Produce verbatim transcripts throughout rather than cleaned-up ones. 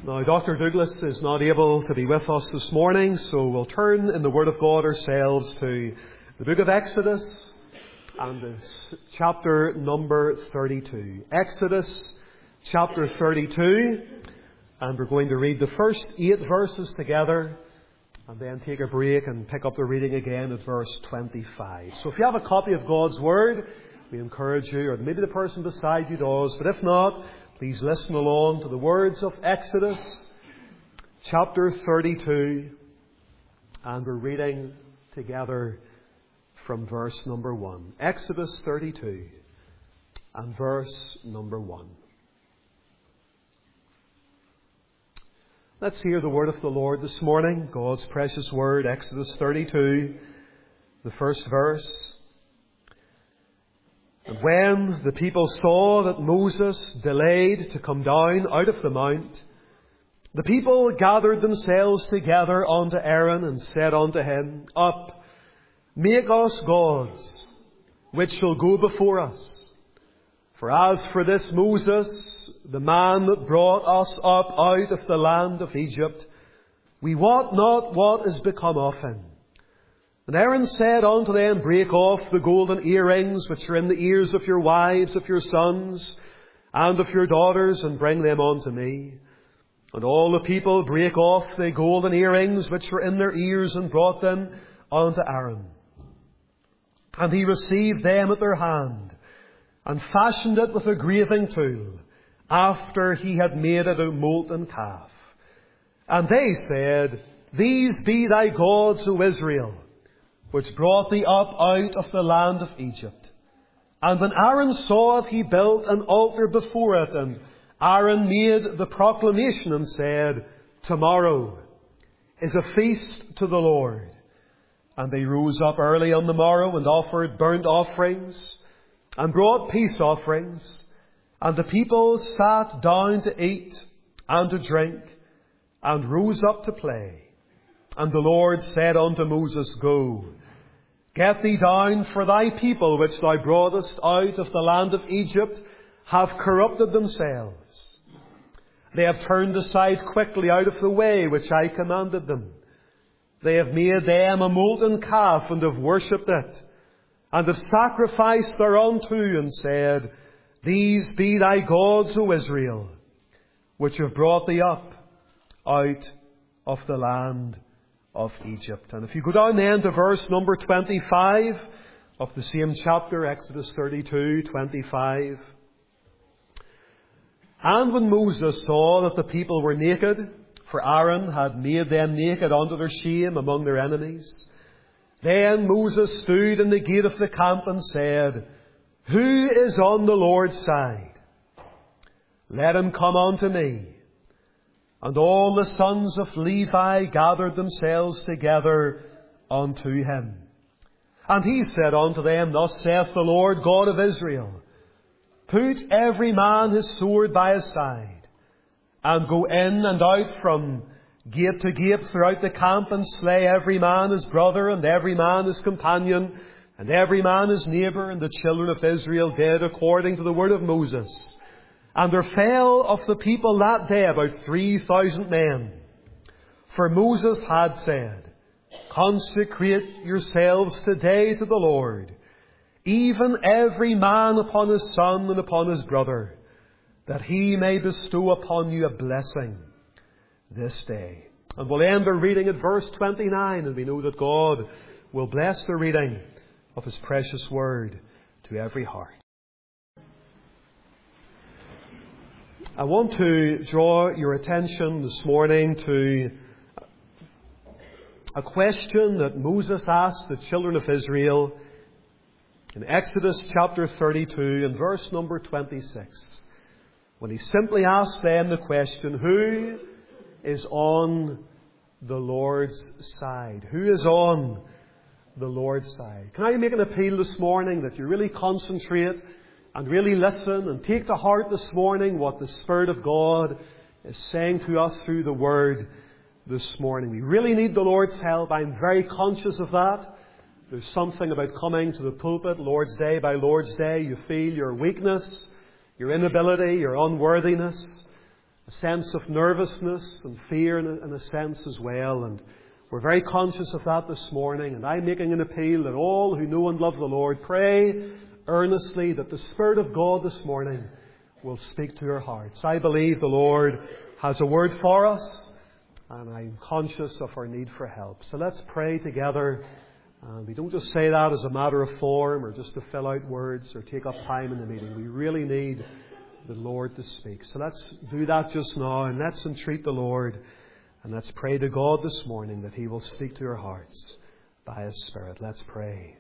Now, Doctor Douglas is not able to be with us this morning, so we'll turn in the Word of God ourselves to the book of Exodus and it's chapter number thirty-two. Exodus chapter thirty-two, and we're going to read the first eight verses together and then take a break and pick up the reading again at verse twenty-five. So if you have a copy of God's Word, we encourage you, or maybe the person beside you does, but if not, please listen along to the words of Exodus chapter thirty-two, and we're reading together from verse number one. Exodus thirty-two and verse number one. Let's hear the word of the Lord this morning, God's precious word, Exodus thirty-two, the first verse. And when the people saw that Moses delayed to come down out of the mount, the people gathered themselves together unto Aaron and said unto him, Up, make us gods, which shall go before us. For as for this Moses, the man that brought us up out of the land of Egypt, we wot not what is become of him. And Aaron said unto them, Break off the golden earrings which are in the ears of your wives, of your sons, and of your daughters, and bring them unto me. And all the people brake off the golden earrings which were in their ears, and brought them unto Aaron. And he received them at their hand, and fashioned it with a graving tool, after he had made it a molten calf. And they said, These be thy gods, O Israel, which brought thee up out of the land of Egypt. And when Aaron saw it, he built an altar before it, and Aaron made the proclamation and said, Tomorrow is a feast to the Lord. And they rose up early on the morrow and offered burnt offerings and brought peace offerings. And the people sat down to eat and to drink and rose up to play. And the Lord said unto Moses, Go, get thee down, for thy people which thou broughtest out of the land of Egypt have corrupted themselves. They have turned aside quickly out of the way which I commanded them. They have made them a molten calf, and have worshipped it, and have sacrificed thereunto, and said, These be thy gods, O Israel, which have brought thee up out of the land of Egypt. And if you go down then to verse number twenty-five of the same chapter, Exodus thirty-two, twenty-five. And when Moses saw that the people were naked, for Aaron had made them naked unto their shame among their enemies, then Moses stood in the gate of the camp and said, Who is on the Lord's side? Let him come unto me. And all the sons of Levi gathered themselves together unto him. And he said unto them, Thus saith the Lord God of Israel, Put every man his sword by his side, and go in and out from gate to gate throughout the camp, and slay every man his brother, and every man his companion, and every man his neighbour. And the children of Israel did according to the word of Moses. And there fell of the people that day about three thousand men. For Moses had said, Consecrate yourselves today to the Lord, even every man upon his son and upon his brother, that he may bestow upon you a blessing this day. And we'll end our reading at verse twenty-nine, and we know that God will bless the reading of his precious word to every heart. I want to draw your attention this morning to a question that Moses asked the children of Israel in Exodus chapter thirty-two and verse number twenty-six. When he simply asked them the question, Who is on the Lord's side? Who is on the Lord's side? Can I make an appeal this morning that you really concentrate and really listen and take to heart this morning what the Spirit of God is saying to us through the Word this morning. We really need the Lord's help. I'm very conscious of that. There's something about coming to the pulpit Lord's Day by Lord's Day. You feel your weakness, your inability, your unworthiness. a sense of nervousness and fear in a, in a sense as well. And we're very conscious of that this morning. And I'm making an appeal that all who know and love the Lord pray earnestly that the Spirit of God this morning will speak to your hearts. I believe the Lord has a word for us, and I'm conscious of our need for help. So let's pray together. And we don't just say that as a matter of form or just to fill out words or take up time in the meeting. We really need the Lord to speak. So let's do that just now, and let's entreat the Lord, and let's pray to God this morning that He will speak to your hearts by His Spirit. Let's pray.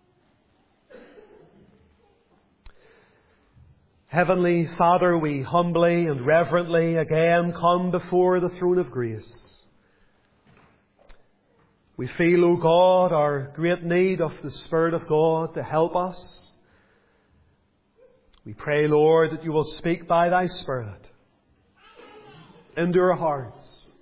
Heavenly Father, we humbly and reverently again come before the throne of grace. We feel, O God, our great need of the Spirit of God to help us. We pray, Lord, that you will speak by thy Spirit into our hearts.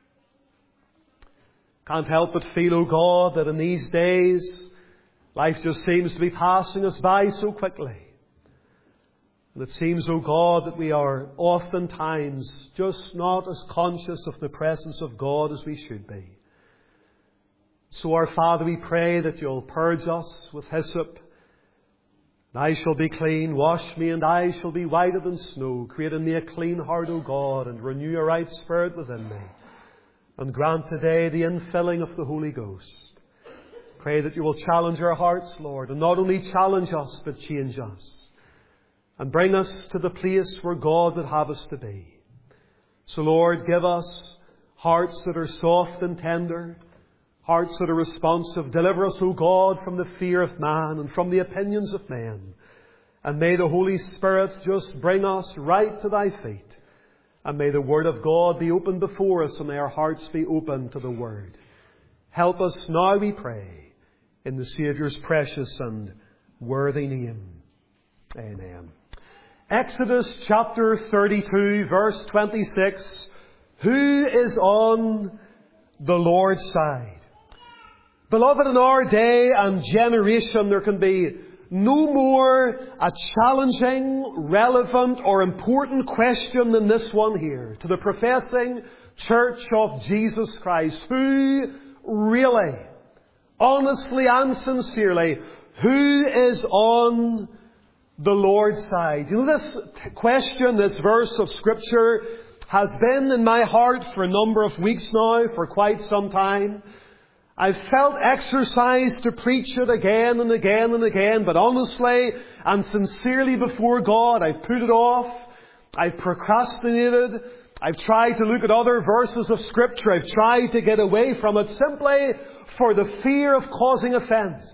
Can't help but feel, O God, that in these days life just seems to be passing us by so quickly. And it seems, O God, that we are oftentimes just not as conscious of the presence of God as we should be. So, our Father, we pray that you'll purge us with hyssop. And I shall be clean. Wash me, and I shall be whiter than snow. Create in me a clean heart, O God, and renew a right spirit within me. And grant today the infilling of the Holy Ghost. Pray that you will challenge our hearts, Lord, and not only challenge us, but change us. And bring us to the place where God would have us to be. So, Lord, give us hearts that are soft and tender, hearts that are responsive. Deliver us, O God, from the fear of man and from the opinions of men. And may the Holy Spirit just bring us right to thy feet. And may the Word of God be open before us, and may our hearts be open to the Word. Help us now, we pray, in the Saviour's precious and worthy name. Amen. Exodus chapter thirty-two, verse twenty-six. Who is on the Lord's side? Beloved, in our day and generation, there can be no more a challenging, relevant, or important question than this one here to the professing Church of Jesus Christ. Who really, honestly and sincerely, who is on the Lord's side? You know, this question, this verse of Scripture has been in my heart for a number of weeks now, for quite some time. I've felt exercised to preach it again and again and again, but honestly and sincerely before God, I've put it off. I've procrastinated. I've tried to look at other verses of Scripture. I've tried to get away from it simply for the fear of causing offence.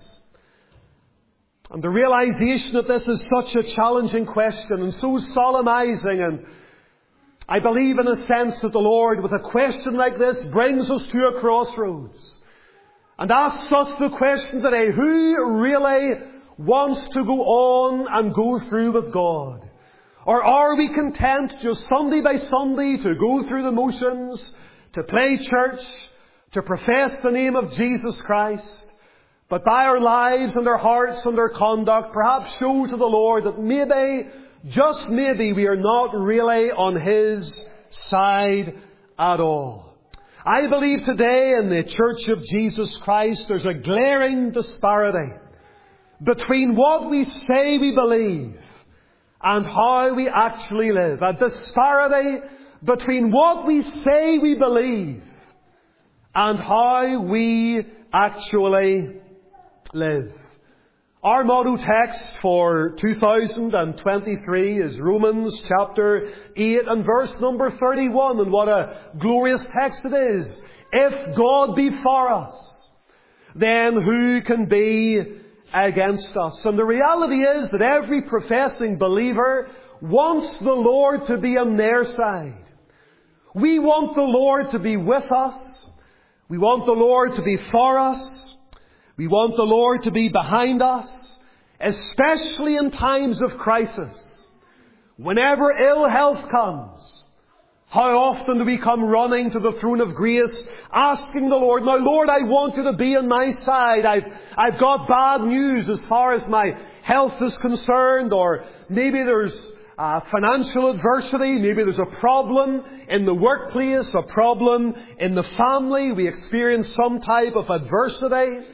And the realization that this is such a challenging question and so solemnizing, and I believe in a sense that the Lord, with a question like this, brings us to a crossroads and asks us the question today: who really wants to go on and go through with God? Or are we content just Sunday by Sunday to go through the motions, to play church, to profess the name of Jesus Christ, but by our lives and our hearts and our conduct perhaps show to the Lord that maybe, just maybe, we are not really on His side at all? I believe today in the Church of Jesus Christ there's a glaring disparity between what we say we believe and how we actually live. A disparity between what we say we believe and how we actually live. Our motto text for two thousand twenty-three is Romans chapter eight and verse number thirty-one. And what a glorious text it is. If God be for us, then who can be against us? And the reality is that every professing believer wants the Lord to be on their side. We want the Lord to be with us. We want the Lord to be for us. We want the Lord to be behind us, especially in times of crisis. Whenever ill health comes, how often do we come running to the throne of grace, asking the Lord, now Lord, I want you to be on my side. I've, I've got bad news as far as my health is concerned, or maybe there's uh, financial adversity. Maybe there's a problem in the workplace, a problem in the family. We experience some type of adversity.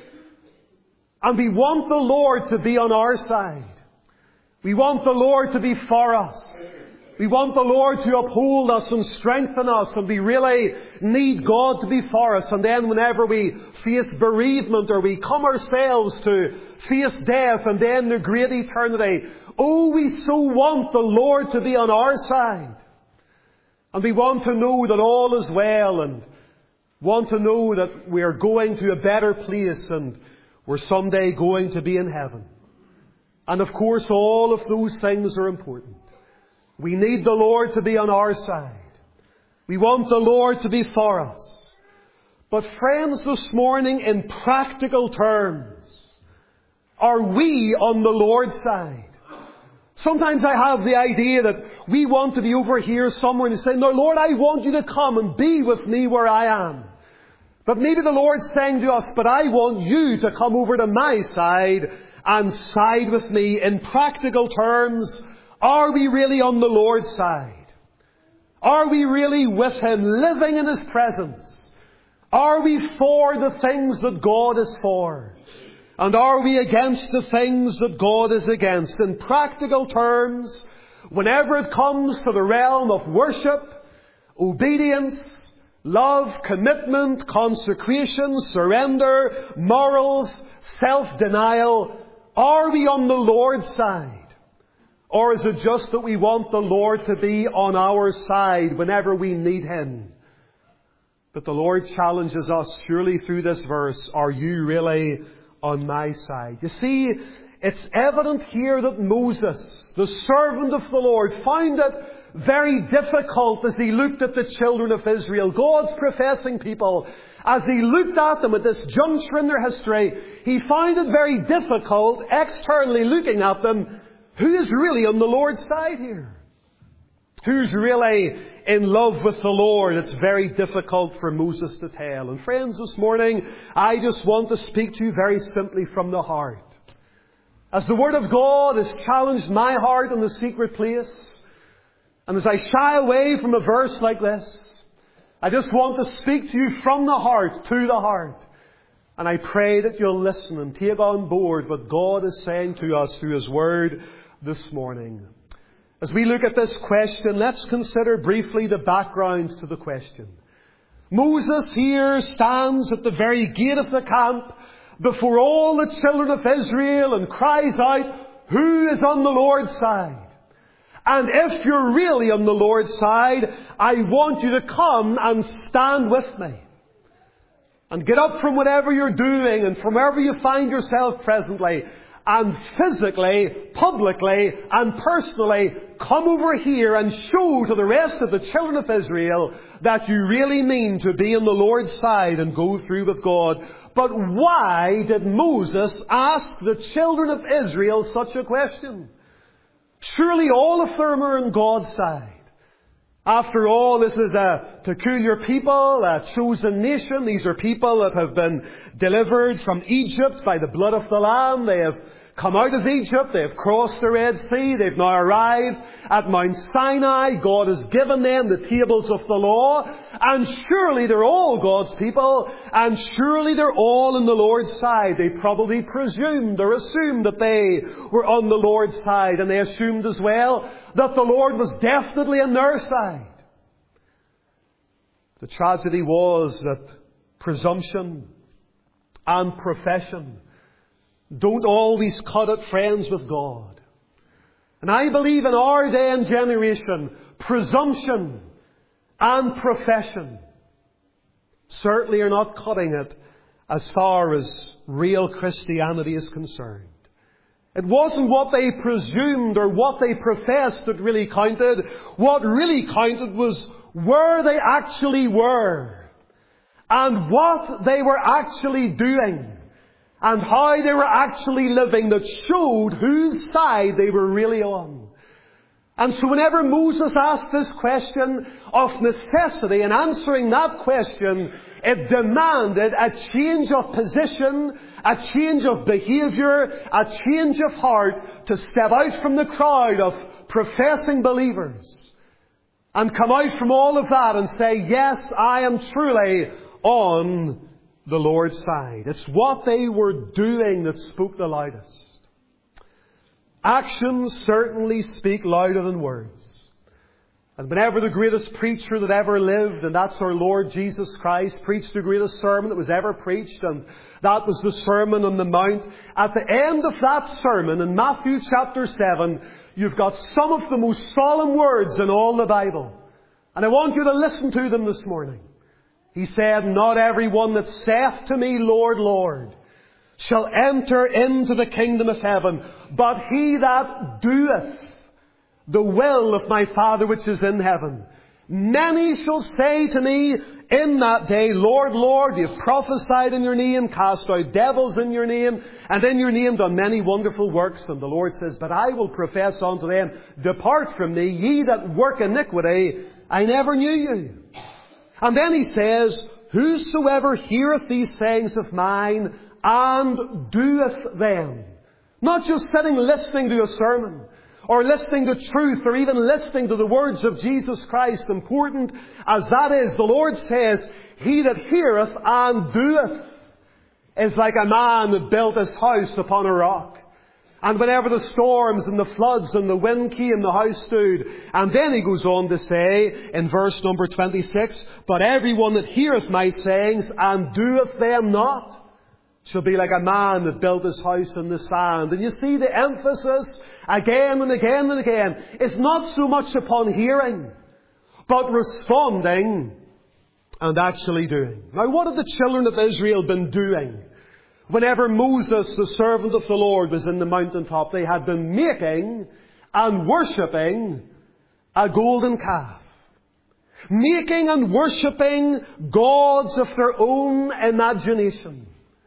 And we want the Lord to be on our side. We want the Lord to be for us. We want the Lord to uphold us and strengthen us, and we really need God to be for us. And then whenever we face bereavement or we come ourselves to face death and then the great eternity, oh, we so want the Lord to be on our side. And we want to know that all is well, and want to know that we are going to a better place and we're someday going to be in heaven. And of course, all of those things are important. We need the Lord to be on our side. We want the Lord to be for us. But friends, this morning, in practical terms, are we on the Lord's side? Sometimes I have the idea that we want to be over here somewhere and say, "No, Lord, I want you to come and be with me where I am." But maybe the Lord's saying to us, "But I want you to come over to my side and side with me." In practical terms, are we really on the Lord's side? Are we really with Him, living in His presence? Are we for the things that God is for? And are we against the things that God is against? In practical terms, whenever it comes to the realm of worship, obedience, love, commitment, consecration, surrender, morals, self-denial, are we on the Lord's side? Or is it just that we want the Lord to be on our side whenever we need Him? But the Lord challenges us surely through this verse, are you really on my side? You see, it's evident here that Moses, the servant of the Lord, found it very difficult as he looked at the children of Israel, God's professing people. As he looked at them at this juncture in their history, he found it very difficult, externally looking at them, who is really on the Lord's side here? Who's really in love with the Lord? It's very difficult for Moses to tell. And friends, this morning, I just want to speak to you very simply from the heart. As the Word of God has challenged my heart in the secret place, and as I shy away from a verse like this, I just want to speak to you from the heart, to the heart. And I pray that you'll listen and take on board what God is saying to us through His Word this morning. As we look at this question, let's consider briefly the background to the question. Moses here stands at the very gate of the camp before all the children of Israel and cries out, "Who is on the Lord's side?" And if you're really on the Lord's side, I want you to come and stand with me. And get up from whatever you're doing and from wherever you find yourself presently, and physically, publicly, and personally come over here and show to the rest of the children of Israel that you really mean to be on the Lord's side and go through with God. But why did Moses ask the children of Israel such a question? Surely all of them are on God's side. After all, this is a peculiar people, a chosen nation. These are people that have been delivered from Egypt by the blood of the Lamb. They have come out of Egypt. They have crossed the Red Sea. They've now arrived at Mount Sinai. God has given them the tables of the law. And surely they're all God's people. And surely they're all on the Lord's side. They probably presumed or assumed that they were on the Lord's side. And they assumed as well that the Lord was definitely on their side. The tragedy was that presumption and profession don't always cut it, friends, with God. And I believe in our day and generation, presumption and profession certainly are not cutting it as far as real Christianity is concerned. It wasn't what they presumed or what they professed that really counted. What really counted was where they actually were and what they were actually doing and how they were actually living that showed whose side they were really on. And so whenever Moses asked this question, of necessity, in answering that question, it demanded a change of position, a change of behaviour, a change of heart to step out from the crowd of professing believers and come out from all of that and say, yes, I am truly on the Lord's side. It's what they were doing that spoke the loudest. Actions certainly speak louder than words. And whenever the greatest preacher that ever lived, and that's our Lord Jesus Christ, preached the greatest sermon that was ever preached, and that was the Sermon on the Mount, at the end of that sermon in Matthew chapter seven, you've got some of the most solemn words in all the Bible. And I want you to listen to them this morning. He said, not everyone that saith to me, Lord, Lord, shall enter into the kingdom of heaven, but he that doeth the will of my Father which is in heaven. Many shall say to me in that day, Lord, Lord, you have prophesied in your name, cast out devils in your name, and in your name done many wonderful works. And the Lord says, but I will profess unto them, depart from me, ye that work iniquity, I never knew you. And then he says, whosoever heareth these sayings of mine, and doeth them. Not just sitting listening to a sermon, or listening to truth, or even listening to the words of Jesus Christ, important as that is, the Lord says, he that heareth and doeth is like a man that built his house upon a rock. And whenever the storms and the floods and the wind came, the house stood. And then he goes on to say, in verse number twenty-six, but everyone that heareth my sayings and doeth them not shall be like a man that built his house in the sand. And you see the emphasis again and again and again is not so much upon hearing, but responding and actually doing. Now, what had the children of Israel been doing whenever Moses, the servant of the Lord, was in the mountaintop? They had been making and worshipping a golden calf. Making and worshipping gods of their own imagination.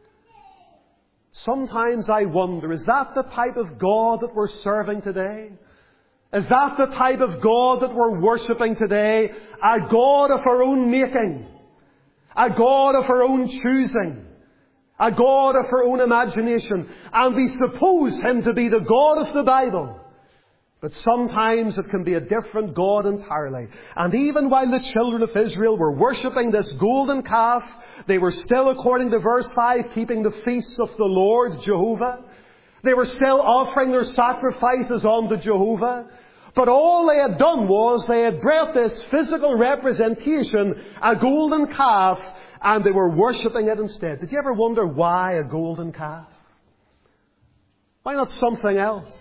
Sometimes I wonder, is that the type of God that we're serving today? Is that the type of God that we're worshipping today? A God of our own making. A God of our own choosing. A God of our own imagination. And we suppose Him to be the God of the Bible. But sometimes it can be a different God entirely. And even while the children of Israel were worshipping this golden calf, they were still, according to verse five, keeping the feasts of the Lord Jehovah. They were still offering their sacrifices unto Jehovah. But all they had done was they had brought this physical representation, a golden calf, and they were worshipping it instead. Did you ever wonder why a golden calf? Why not something else?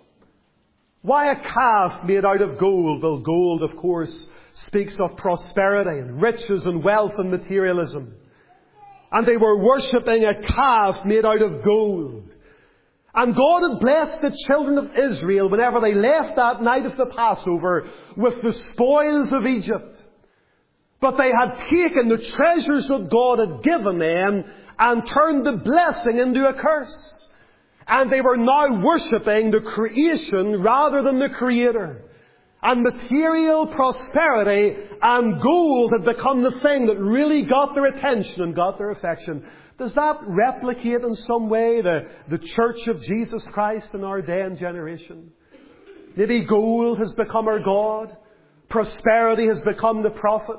Why a calf made out of gold? Well, gold, of course, speaks of prosperity and riches and wealth and materialism. And they were worshipping a calf made out of gold. And God had blessed the children of Israel whenever they left that night of the Passover with the spoils of Egypt. But they had taken the treasures that God had given them and turned the blessing into a curse. And they were now worshipping the creation rather than the Creator. And material prosperity and gold had become the thing that really got their attention and got their affection. Does that replicate in some way the, the Church of Jesus Christ in our day and generation? Maybe gold has become our God. Prosperity has become the prophet.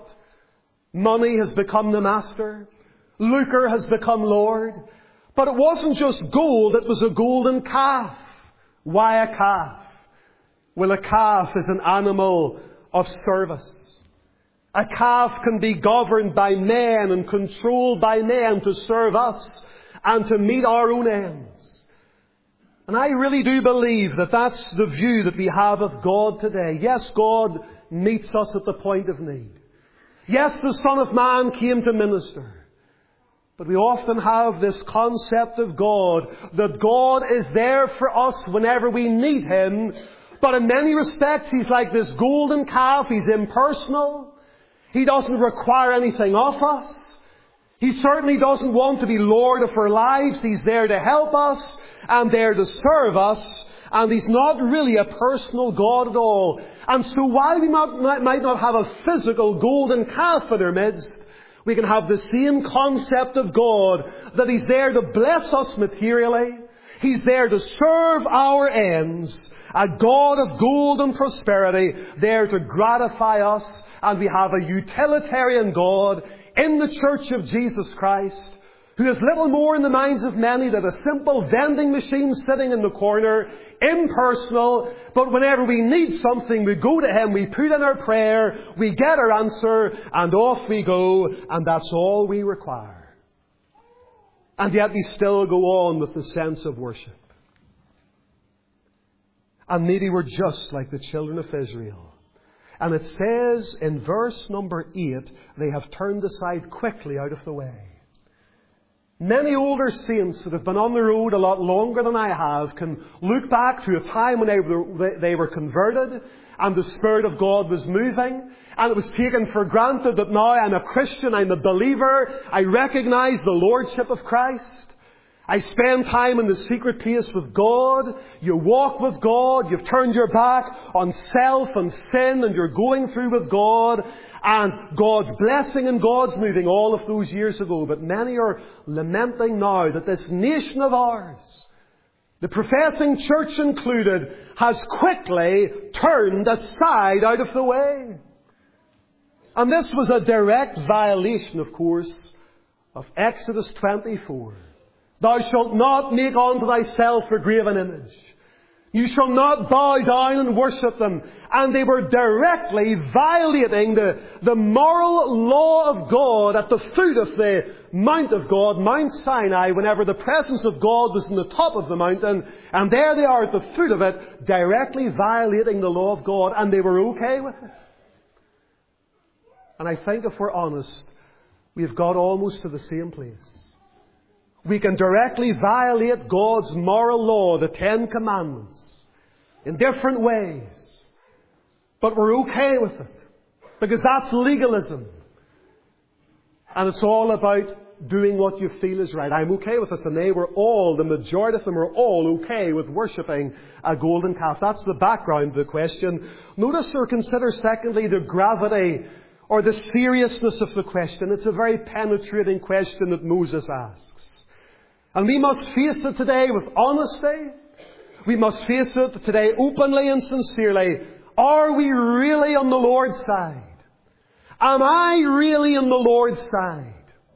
Money has become the master. Lucre has become Lord. But it wasn't just gold, it was a golden calf. Why a calf? Well, a calf is an animal of service. A calf can be governed by men and controlled by men to serve us and to meet our own ends. And I really do believe that that's the view that we have of God today. Yes, God meets us at the point of need. Yes, the Son of Man came to minister. But we often have this concept of God, that God is there for us whenever we need Him. But in many respects, He's like this golden calf. He's impersonal. He doesn't require anything of us. He certainly doesn't want to be Lord of our lives. He's there to help us and there to serve us. And He's not really a personal God at all. And so while we might, might not have a physical golden calf in our midst, we can have the same concept of God, that He's there to bless us materially. He's there to serve our ends. a God of gold and prosperity there to gratify us. And we have a utilitarian God in the Church of Jesus Christ, who is little more in the minds of many than a simple vending machine sitting in the corner, impersonal, but whenever we need something, we go to Him, we put in our prayer, we get our answer, and off we go, and that's all we require. And yet we still go on with the sense of worship. And maybe we're just like the children of Israel. And it says in verse number eight, they have turned aside quickly out of the way. Many older saints that have been on the road a lot longer than I have can look back to a time when they were, they were converted and the Spirit of God was moving, and it was taken for granted that now I'm a Christian, I'm a believer, I recognize the Lordship of Christ. I spend time in the secret place with God. You walk with God. You've turned your back on self and sin, and you're going through with God. And God's blessing and God's moving all of those years ago. But many are lamenting now that this nation of ours, the professing church included, has quickly turned aside out of the way. And this was a direct violation, of course, of Exodus twenty-four. Thou shalt not make unto thyself a graven image. You shall not bow down and worship them. And they were directly violating the, the moral law of God at the foot of the Mount of God, Mount Sinai, whenever the presence of God was on the top of the mountain. And there they are at the foot of it, directly violating the law of God. And they were okay with it. And I think if we're honest, we've got almost to the same place. We can directly violate God's moral law, the Ten Commandments, in different ways. But we're okay with it. Because that's legalism. And it's all about doing what you feel is right. I'm okay with this. And they were all, the majority of them were all okay with worshipping a golden calf. That's the background to the question. Notice or consider, secondly, the gravity or the seriousness of the question. It's a very penetrating question that Moses asks. And we must face it today with honesty. We must face it today openly and sincerely. Are we really on the Lord's side? Am I really on the Lord's side?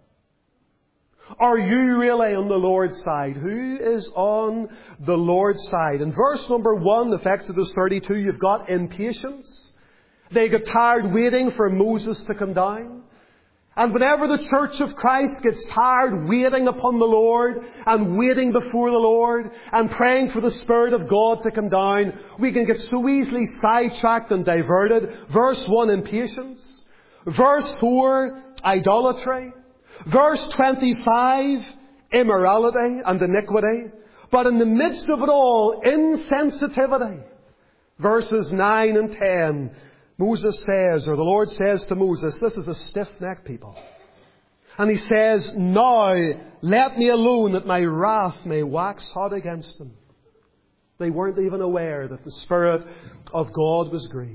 Are you really on the Lord's side? Who is on the Lord's side? In verse number one of Exodus thirty-two, you've got impatience. They got tired waiting for Moses to come down. And whenever the Church of Christ gets tired waiting upon the Lord and waiting before the Lord and praying for the Spirit of God to come down, we can get so easily sidetracked and diverted. Verse one, impatience. Verse four, idolatry. Verse twenty-five, immorality and iniquity. But in the midst of it all, insensitivity. Verses nine and ten, Moses says, or the Lord says to Moses, this is a stiff-necked people. And He says, now let me alone that my wrath may wax hot against them. They weren't even aware that the Spirit of God was grieved.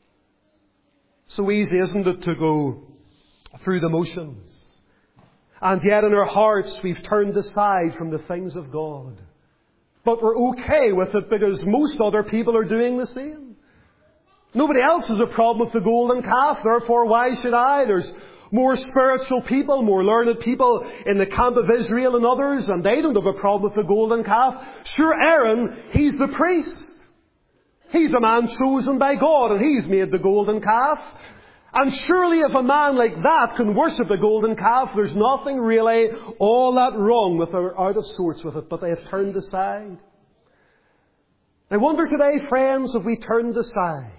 So easy, isn't it, to go through the motions. And yet in our hearts we've turned aside from the things of God. But we're okay with it because most other people are doing the same. Nobody else has a problem with the golden calf, therefore why should I? There's more spiritual people, more learned people in the camp of Israel and others, and they don't have a problem with the golden calf. Sure, Aaron, he's the priest. He's a man chosen by God, and he's made the golden calf. And surely if a man like that can worship the golden calf, there's nothing really all that wrong with or out of sorts with it, but they have turned aside. I wonder today, friends, have we turned aside?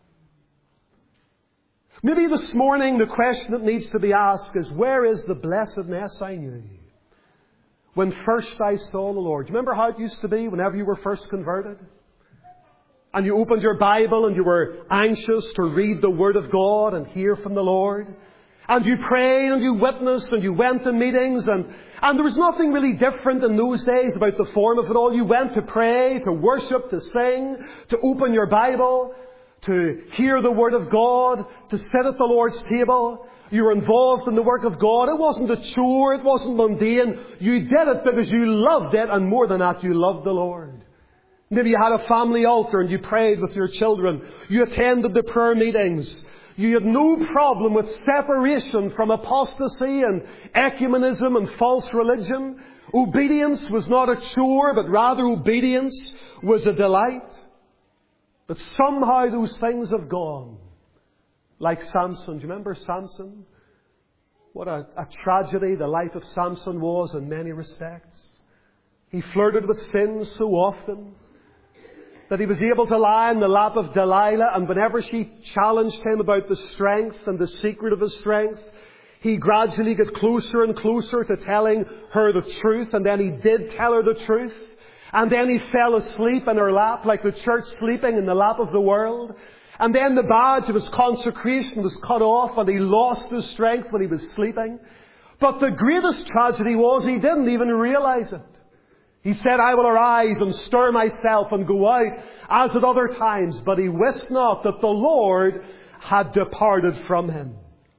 Maybe this morning the question that needs to be asked is, where is the blessedness I knew when first I saw the Lord? Do you remember how it used to be whenever you were first converted? And you opened your Bible and you were anxious to read the Word of God and hear from the Lord. And you prayed and you witnessed and you went to meetings and, and there was nothing really different in those days about the form of it all. You went to pray, to worship, to sing, to open your Bible, to hear the Word of God, to sit at the Lord's table. You were involved in the work of God. It wasn't a chore. It wasn't mundane. You did it because you loved it, and more than that, you loved the Lord. Maybe you had a family altar and you prayed with your children. You attended the prayer meetings. You had no problem with separation from apostasy and ecumenism and false religion. Obedience was not a chore, but rather obedience was a delight. But somehow those things have gone. Like Samson. Do you remember Samson? What a, a tragedy the life of Samson was in many respects. He flirted with sin so often that he was able to lie in the lap of Delilah, and whenever she challenged him about the strength and the secret of his strength, he gradually got closer and closer to telling her the truth, and then he did tell her the truth. And then he fell asleep in her lap like the church sleeping in the lap of the world. And then the badge of his consecration was cut off and he lost his strength when he was sleeping. But the greatest tragedy was he didn't even realize it. He said, I will arise and stir myself and go out as at other times. But he wist not that the Lord had departed from him.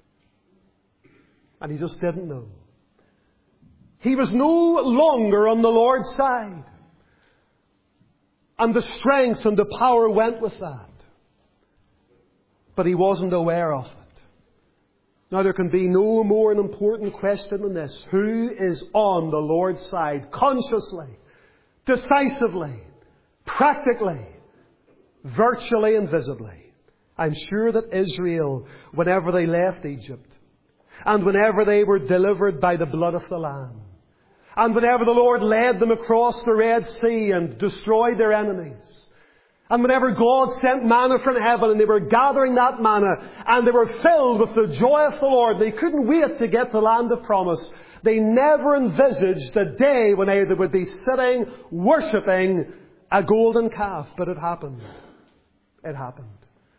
And he just didn't know. He was no longer on the Lord's side. And the strength and the power went with that. But he wasn't aware of it. Now there can be no more an important question than this. Who is on the Lord's side? Consciously, decisively, practically, virtually and visibly. I'm sure that Israel, whenever they left Egypt, and whenever they were delivered by the blood of the Lamb, and whenever the Lord led them across the Red Sea and destroyed their enemies, and whenever God sent manna from heaven and they were gathering that manna and they were filled with the joy of the Lord, they couldn't wait to get to the land of promise. They never envisaged the day when they would be sitting worshipping a golden calf. But it happened. It happened.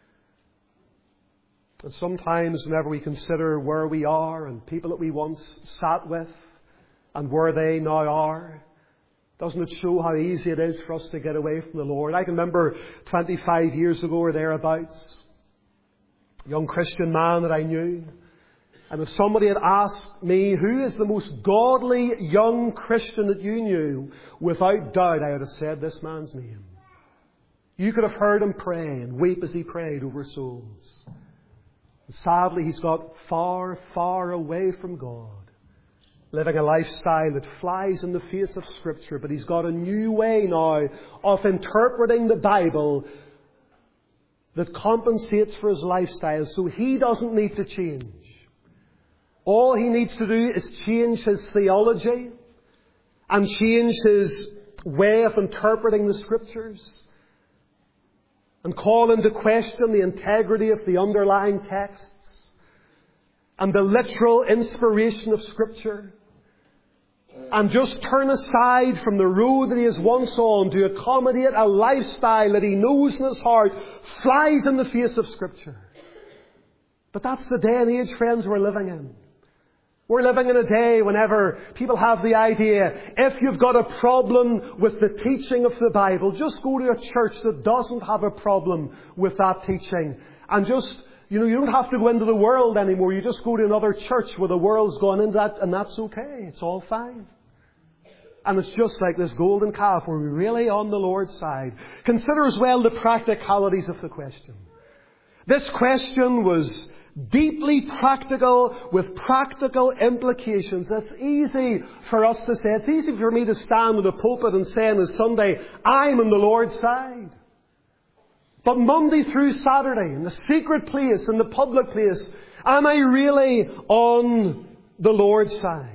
And sometimes whenever we consider where we are and people that we once sat with and where they now are, doesn't it show how easy it is for us to get away from the Lord? I can remember twenty-five years ago or thereabouts, a young Christian man that I knew. And if somebody had asked me, who is the most godly young Christian that you knew, without doubt I would have said this man's name. You could have heard him pray and weep as he prayed over souls. And sadly, he's got far, far away from God, living a lifestyle that flies in the face of Scripture. But he's got a new way now of interpreting the Bible that compensates for his lifestyle, so he doesn't need to change. All he needs to do is change his theology and change his way of interpreting the Scriptures and call into question the integrity of the underlying texts and the literal inspiration of Scripture, and just turn aside from the road that he is once on to accommodate a lifestyle that he knows in his heart flies in the face of Scripture. But that's the day and age, friends, we're living in. We're living in a day whenever people have the idea, if you've got a problem with the teaching of the Bible, just go to a church that doesn't have a problem with that teaching. And just, you know, you don't have to go into the world anymore. You just go to another church where the world's gone into that, and that's okay. It's all fine. And it's just like this golden calf. Are we really on the Lord's side? Consider as well the practicalities of the question. This question was deeply practical with practical implications. It's easy for us to say, it's easy for me to stand in the pulpit and say on a Sunday, I'm on the Lord's side. But Monday through Saturday, in the secret place, in the public place, am I really on the Lord's side?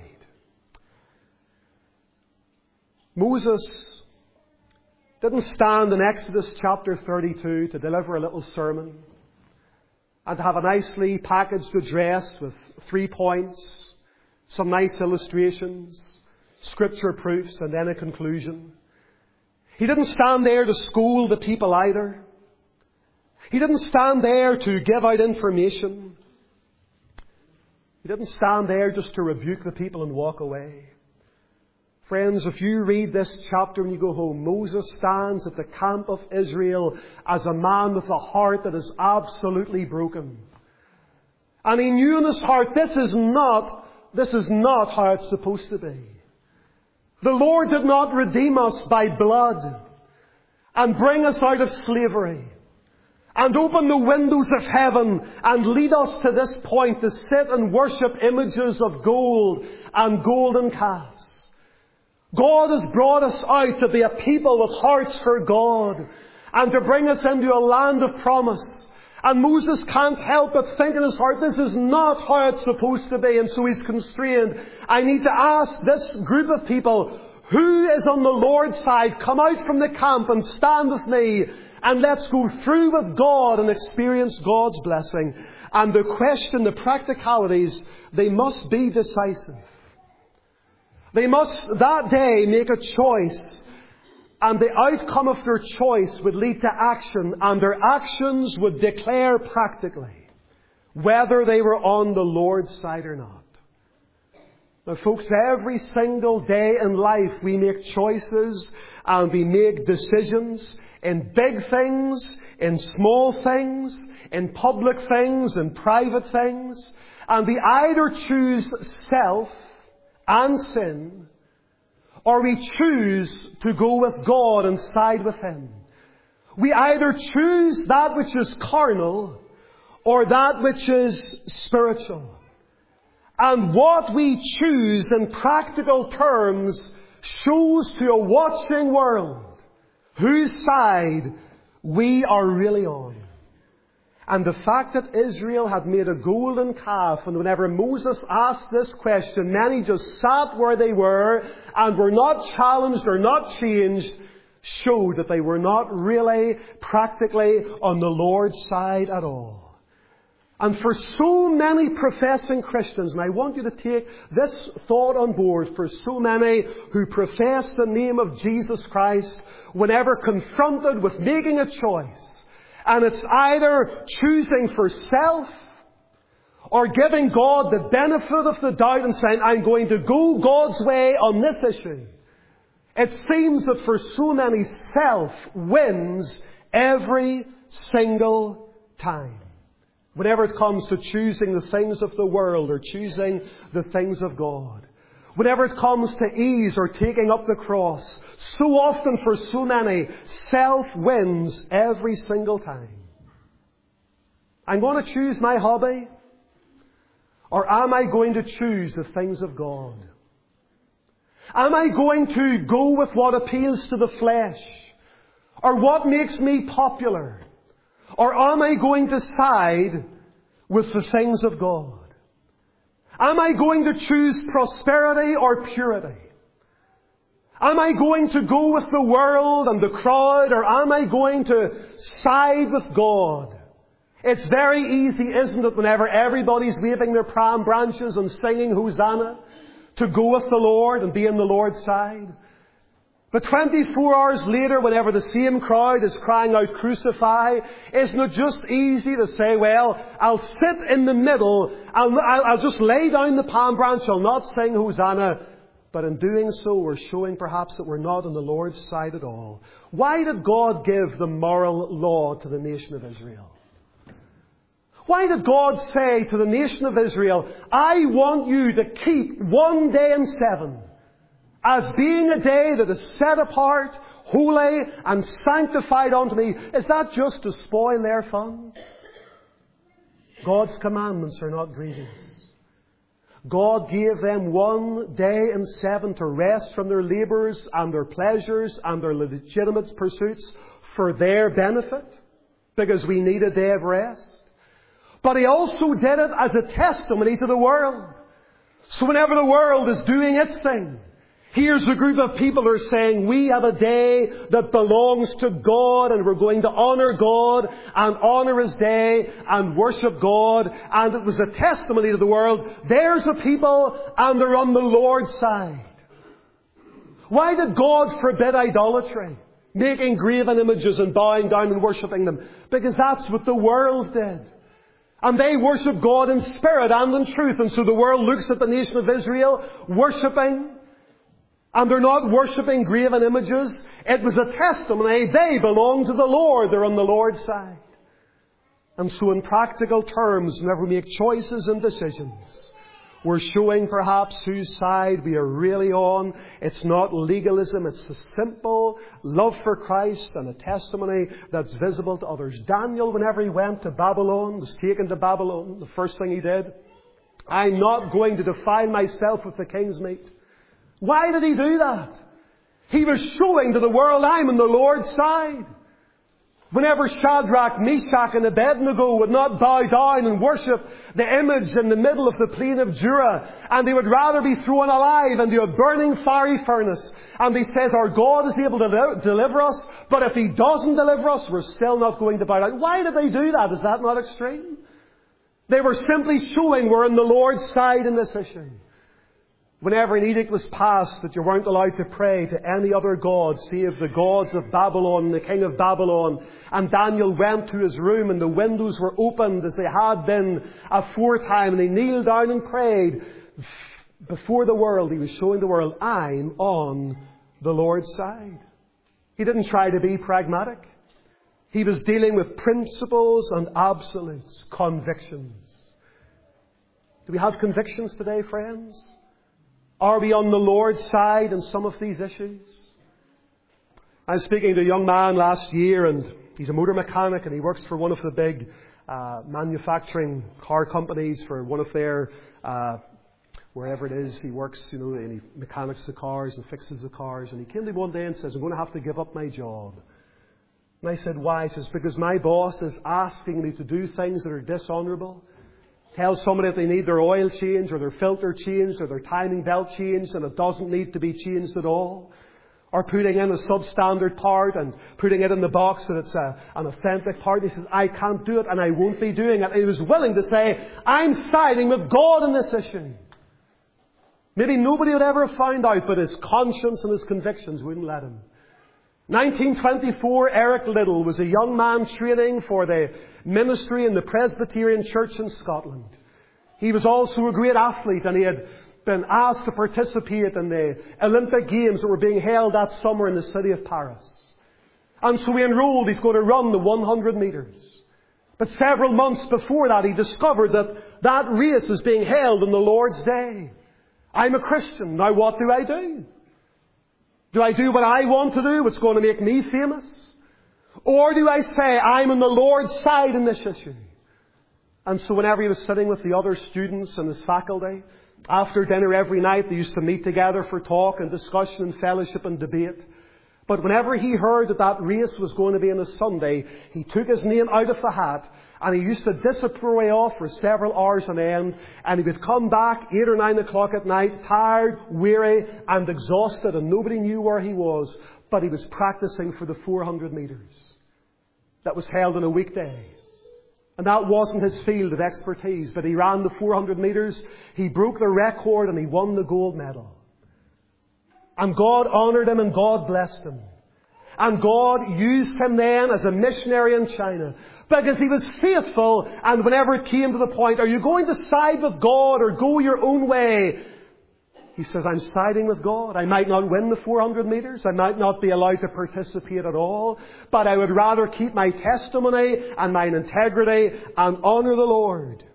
Moses didn't stand in Exodus chapter thirty-two to deliver a little sermon and to have a nicely packaged address with three points, some nice illustrations, scripture proofs, and then a conclusion. He didn't stand there to school the people either. He didn't stand there to give out information. He didn't stand there just to rebuke the people and walk away. Friends, if you read this chapter when you go home, Moses stands at the camp of Israel as a man with a heart that is absolutely broken. And he knew in his heart, this is not, this is not how it's supposed to be. The Lord did not redeem us by blood. and bring us out of slavery and open the windows of heaven and lead us to this point to sit and worship images of gold and golden calves. God has brought us out to be a people with hearts for God and to bring us into a land of promise. And Moses can't help but think in his heart, this is not how it's supposed to be, and so he's constrained. I need to ask this group of people, who is on the Lord's side? Come out from the camp and stand with me, and let's go through with God and experience God's blessing. And the question, the practicalities, they must be decisive. They must that day make a choice, and the outcome of their choice would lead to action, and their actions would declare practically whether they were on the Lord's side or not. Now folks, every single day in life we make choices and we make decisions in big things, in small things, in public things, in private things. And we either choose self and sin, or we choose to go with God and side with Him. We either choose that which is carnal or that which is spiritual. And what we choose in practical terms shows to a watching world whose side we are really on. And the fact that Israel had made a golden calf, and whenever Moses asked this question, many just sat where they were and were not challenged or not changed, showed that they were not really practically on the Lord's side at all. And for so many professing Christians, and I want you to take this thought on board, for so many who profess the name of Jesus Christ, whenever confronted with making a choice, and it's either choosing for self or giving God the benefit of the doubt and saying, I'm going to go God's way on this issue. It seems that for so many, self wins every single time. Whenever it comes to choosing the things of the world or choosing the things of God. Whenever it comes to ease or taking up the cross. So often for so many, self wins every single time. I'm going to choose my hobby, or am I going to choose the things of God? Am I going to go with what appeals to the flesh, or what makes me popular? Or am I going to side with the things of God? Am I going to choose prosperity or purity? Am I going to go with the world and the crowd, or am I going to side with God? It's very easy, isn't it, whenever everybody's waving their palm branches and singing Hosanna, to go with the Lord and be on the Lord's side. But twenty-four hours later, whenever the same crowd is crying out, crucify, isn't it just easy to say, well, I'll sit in the middle, I'll, I'll just lay down the palm branch, I'll not sing Hosanna. But in doing so, we're showing perhaps that we're not on the Lord's side at all. Why did God give the moral law to the nation of Israel? Why did God say to the nation of Israel, I want you to keep one day in seven as being a day that is set apart, holy, and sanctified unto me? Is that just to spoil their fun? God's commandments are not grievous. God gave them one day in seven to rest from their labours and their pleasures and their legitimate pursuits for their benefit, because we need a day of rest. But He also did it as a testimony to the world. So whenever the world is doing its thing, here's a group of people who are saying, we have a day that belongs to God, and we're going to honour God and honour His day and worship God. And it was a testimony to the world. There's a people, and they're on the Lord's side. Why did God forbid idolatry? Making graven images and bowing down and worshipping them? Because that's what the world did. And they worship God in spirit and in truth. And so the world looks at the nation of Israel worshipping, and they're not worshipping graven images. It was a testimony. They belong to the Lord. They're on the Lord's side. And so in practical terms, whenever we make choices and decisions, We're showing perhaps whose side we are really on. It's not legalism. It's a simple love for Christ and a testimony that's visible to others. Daniel, whenever he went to Babylon, was taken to Babylon, the first thing he did, I'm not going to defile myself with the king's meat. Why did he do that? He was showing to the world, I'm on the Lord's side. Whenever Shadrach, Meshach and Abednego would not bow down and worship the image in the middle of the plain of Dura, and they would rather be thrown alive into a burning fiery furnace, and he says, our God is able to deliver us, but if He doesn't deliver us, we're still not going to bow down. Why did they do that? Is that not extreme? They were simply showing we're on the Lord's side in this issue. Whenever an edict was passed that you weren't allowed to pray to any other god save the gods of Babylon, the king of Babylon, and Daniel went to his room and the windows were opened as they had been aforetime, and he kneeled down and prayed before the world, he was showing the world, I'm on the Lord's side. He didn't try to be pragmatic. He was dealing with principles and absolutes, convictions. Do we have convictions today, friends? Are we on the Lord's side in some of these issues? I was speaking to a young man last year, and he's a motor mechanic, and he works for one of the big uh, manufacturing car companies for one of their, uh, wherever it is, he works, you know, and he mechanics the cars and fixes the cars. And he came to me one day and says, I'm going to have to give up my job. And I said, why? He says, because my boss is asking me to do things that are dishonourable. Tell somebody if they need their oil changed or their filter changed or their timing belt changed and it doesn't need to be changed at all. Or putting in a substandard part and putting it in the box that it's a, an authentic part. He says, I can't do it and I won't be doing it. And he was willing to say, I'm siding with God in this issue. Maybe nobody would ever have found out, but his conscience and his convictions wouldn't let him. nineteen twenty-four, Eric Liddell was a young man training for the ministry in the Presbyterian Church in Scotland. He was also a great athlete, and he had been asked to participate in the Olympic Games that were being held that summer in the city of Paris. And so he enrolled, he's going to run the one hundred metres. But several months before that, he discovered that that race is being held on the Lord's Day. I'm a Christian, now what do I do? Do I do what I want to do, what's going to make me famous? Or do I say, I'm on the Lord's side in this issue? And so whenever he was sitting with the other students and his faculty, after dinner every night, they used to meet together for talk and discussion and fellowship and debate. But whenever he heard that that race was going to be on a Sunday, he took his name out of the hat and he used to disappear off for several hours on end, and he would come back eight or nine o'clock at night, tired, weary and exhausted, and nobody knew where he was, but he was practicing for the four hundred metres that was held on a weekday. And that wasn't his field of expertise, but he ran the four hundred metres, he broke the record and he won the gold medal. And God honoured him and God blessed him. And God used him then as a missionary in China. Because he was faithful, and whenever it came to the point, are you going to side with God or go your own way? He says, I'm siding with God. I might not win the four hundred metres. I might not be allowed to participate at all. But I would rather keep my testimony and my integrity and honour the Lord.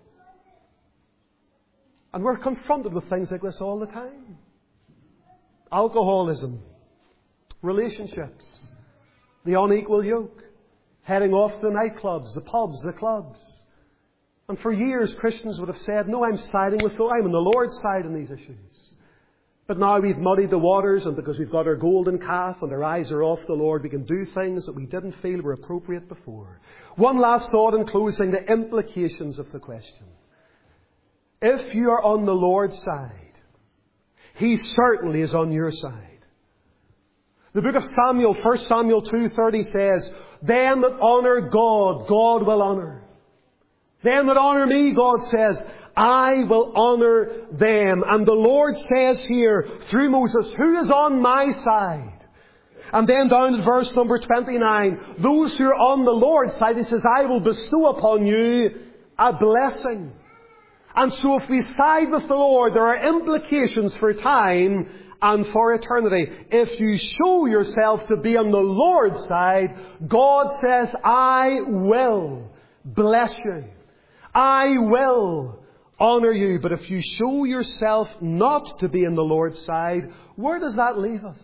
And we're confronted with things like this all the time. Alcoholism, relationships, the unequal yoke, heading off to the nightclubs, the pubs, the clubs. And for years, Christians would have said, no, I'm siding with God. I'm on the Lord's side in these issues. But now we've muddied the waters, and because we've got our golden calf and our eyes are off the Lord, we can do things that we didn't feel were appropriate before. One last thought in closing, the implications of the question. If you are on the Lord's side, He certainly is on your side. The book of Samuel, First Samuel two thirty says, them that honour God, God will honour. Them that honour me, God says, I will honour them. And the Lord says here, through Moses, who is on my side? And then down to verse number twenty-nine, those who are on the Lord's side, He says, I will bestow upon you a blessing. And so if we side with the Lord, there are implications for time and for eternity. If you show yourself to be on the Lord's side, God says, I will bless you. I will honour you. But if you show yourself not to be in the Lord's side, where does that leave us?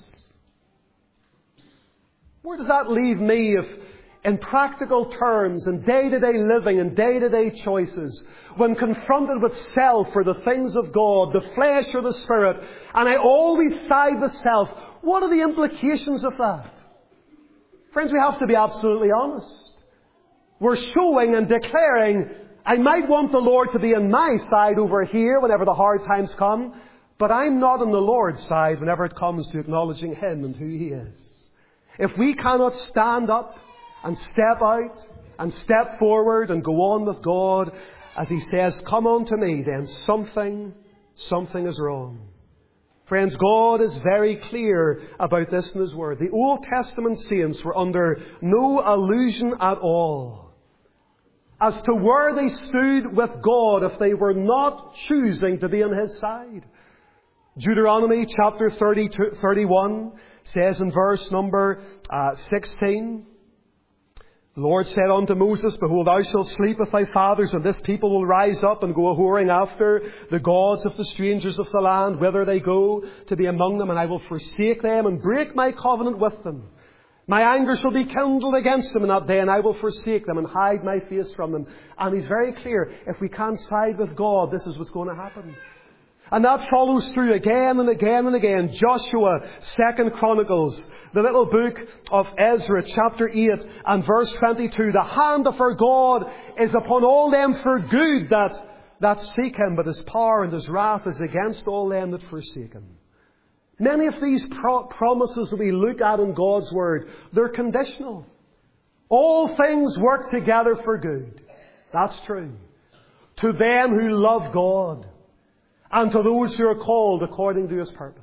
Where does that leave me if, in practical terms, in day-to-day living and day-to-day choices, when confronted with self or the things of God, the flesh or the spirit, and I always side with self, what are the implications of that? Friends, we have to be absolutely honest. We're showing and declaring, I might want the Lord to be on my side over here whenever the hard times come, but I'm not on the Lord's side whenever it comes to acknowledging Him and who He is. If we cannot stand up and step out and step forward and go on with God, as He says, come unto me, then something, something is wrong. Friends, God is very clear about this in His Word. The Old Testament saints were under no illusion at all as to where they stood with God if they were not choosing to be on His side. Deuteronomy chapter thirty-two, thirty-one says in verse number uh, sixteen, the Lord said unto Moses, behold, thou shalt sleep with thy fathers, and this people will rise up and go a-whoring after the gods of the strangers of the land, whither they go to be among them, and I will forsake them and break my covenant with them. My anger shall be kindled against them in that day, and I will forsake them and hide my face from them. And He's very clear, if we can't side with God, this is what's going to happen. And that follows through again and again and again. Joshua, Second Chronicles, the little book of Ezra, chapter eight and verse twenty-two. The hand of our God is upon all them for good that, that seek Him, but His power and His wrath is against all them that forsake Him. Many of these pro- promises that we look at in God's Word, they're conditional. All things work together for good. That's true. To them who love God, and to those who are called according to His purpose.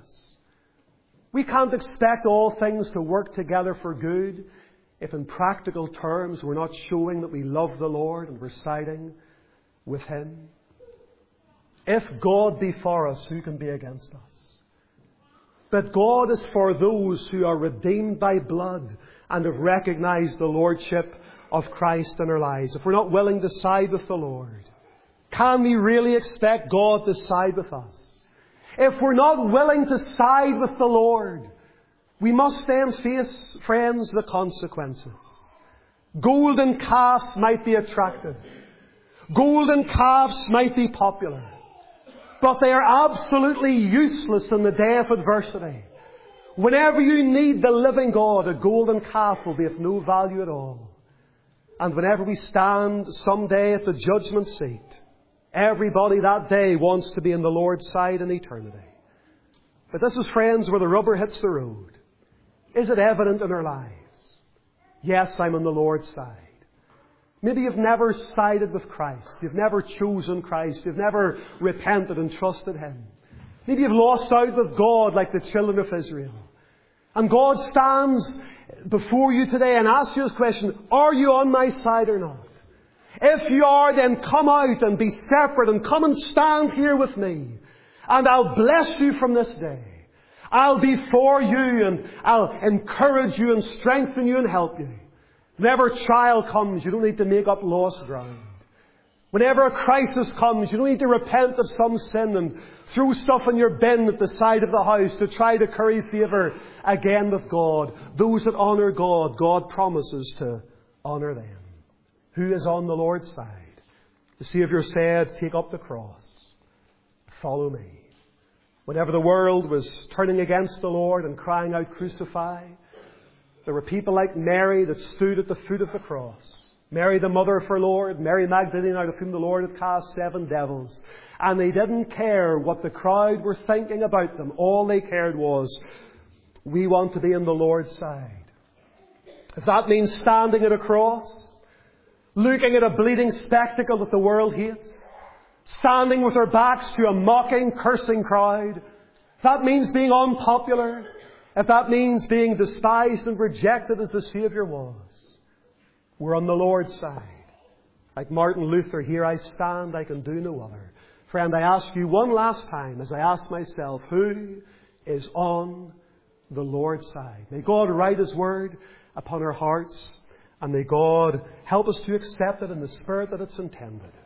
We can't expect all things to work together for good if in practical terms we're not showing that we love the Lord and we're siding with Him. If God be for us, who can be against us? But God is for those who are redeemed by blood and have recognized the Lordship of Christ in our lives. If we're not willing to side with the Lord, can we really expect God to side with us? If we're not willing to side with the Lord, we must then face, friends, the consequences. Golden calves might be attractive. Golden calves might be popular. But they are absolutely useless in the day of adversity. Whenever you need the living God, a golden calf will be of no value at all. And whenever we stand someday at the judgment seat, everybody that day wants to be in the Lord's side in eternity. But this is, friends, where the rubber hits the road. Is it evident in our lives? Yes, I'm on the Lord's side. Maybe you've never sided with Christ. You've never chosen Christ. You've never repented and trusted Him. Maybe you've lost out with God like the children of Israel. And God stands before you today and asks you this question, are you on my side or not? If you are, then come out and be separate and come and stand here with me. And I'll bless you from this day. I'll be for you and I'll encourage you and strengthen you and help you. Whenever a trial comes, you don't need to make up lost ground. Whenever a crisis comes, you don't need to repent of some sin and throw stuff in your bin at the side of the house to try to curry favour again with God. Those that honour God, God promises to honour them. Who is on the Lord's side? The Saviour said, take up the cross. Follow me. Whenever the world was turning against the Lord and crying out, crucify, there were people like Mary that stood at the foot of the cross. Mary, the mother of our Lord, Mary Magdalene, out of whom the Lord had cast seven devils. And they didn't care what the crowd were thinking about them. All they cared was, we want to be on the Lord's side. If that means standing at a cross, looking at a bleeding spectacle that the world hates, standing with our backs to a mocking, cursing crowd, if that means being unpopular, if that means being despised and rejected as the Saviour was, we're on the Lord's side. Like Martin Luther, here I stand, I can do no other. Friend, I ask you one last time, as I ask myself, who is on the Lord's side? May God write His Word upon our hearts, and may God help us to accept it in the spirit that it's intended.